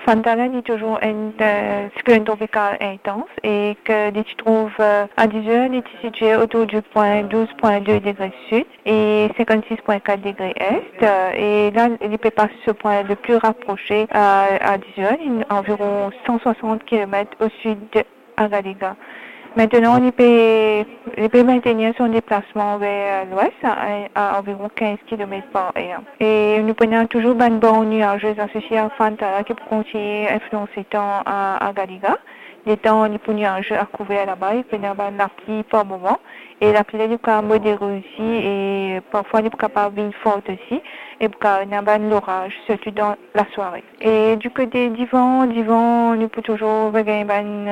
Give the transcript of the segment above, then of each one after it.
Fantana est toujours un cyclone tropical intense et que tu trouves à 10 heures, il est situé autour du point 12,2 degrés sud et 56,4 degrés est. Et là, il peut passer ce point le plus rapproché à 10 heures, environ 160 km au sud d'Agaliga. Maintenant, il peut maintenir son déplacement vers l'ouest à environ 15 km par heure. Et nous prenons toujours une bande nuageuse associée à Fantana qui peut continuer à influencer tant à Galiga. Les temps les plus nuageux à couvrir là-bas, il peut y avoir la pluie par moment. Et la pluie est quand modérée aussi et parfois il est capable d'être forte aussi. Et il y a l'orage, surtout dans la soirée. Et du côté d'Yvan, nous peut toujours regarder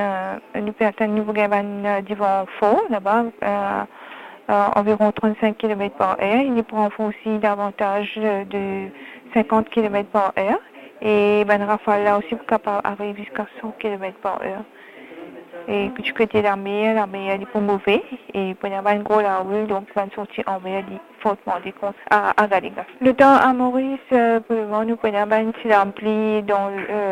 du vent fort là-bas, environ 35 km par heure. Il prend aussi davantage de 50 km par heure. Et rafale là aussi capable d'arriver jusqu'à 100 km par heure. Et du côté de la mer elle est pas mauvaise. Et pour y avoir une grosse rue, donc va sortir en mer, elle est fortement déconse à Galiga. Le temps à Maurice, pour le moment, nous prenons une petite ampli dans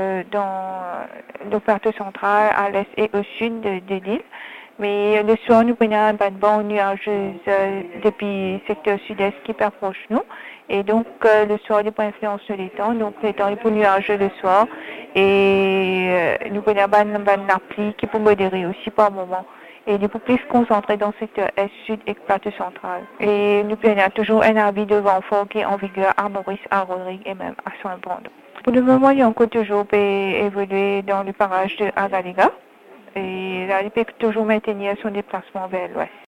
le plateau central, à l'est et au sud de l'île. Mais le soir, nous prenons une bande nuageuse depuis le secteur sud-est qui approche nous. Et donc, le soir, il peut influencer sur les temps. Donc, les temps, il peut nuageux le soir. Et nous prenons une appli qui peut modérer aussi par moment. Et il peut plus se concentrer dans le secteur est, sud et plateau central. Et nous prenons toujours un avis de vent fort qui est en vigueur à Maurice, à Rodrigue et même à Saint-Brandon. Pour le moment, il y a encore toujours évoluer dans le parage de Agaliga. Et là, il peut toujours maintenir son déplacement vers l'ouest.